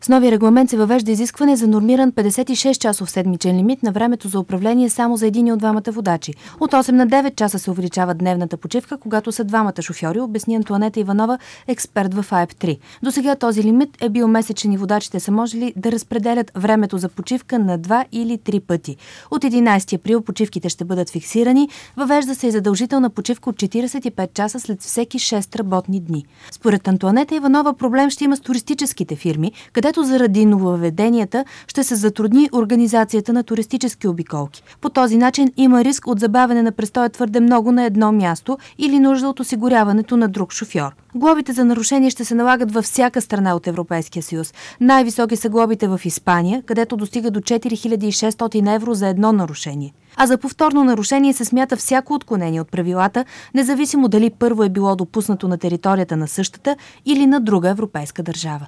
С новия регламент се въвежда изискване за нормиран 56-часов седмичен лимит на времето за управление само за един от двамата водачи. От 8 на 9 часа се увеличава дневната почивка, когато са двамата шофьори, обясни Антоанета Иванова, експерт в АЕП-3. До сега този лимит е бил месечен и водачите са можели да разпределят времето за почивка на 2 или 3 пъти. От 11 април почивките ще бъдат фиксирани, въвежда се и задължителна почивка от 45 часа след всеки 6 работни дни. Според Антоанета Иванова проблем ще има с туристическите фирми, където заради нововведенията ще се затрудни организацията на туристически обиколки. По този начин има риск от забавяне на престоя твърде много на едно място или нужда от осигуряването на друг шофьор. Глобите за нарушение ще се налагат във всяка страна от Европейския съюз. Най-високи са глобите в Испания, където достига до 4600 евро за едно нарушение. А за повторно нарушение се смята всяко отклонение от правилата, независимо дали първо е било допуснато на територията на същата или на друга европейска държава.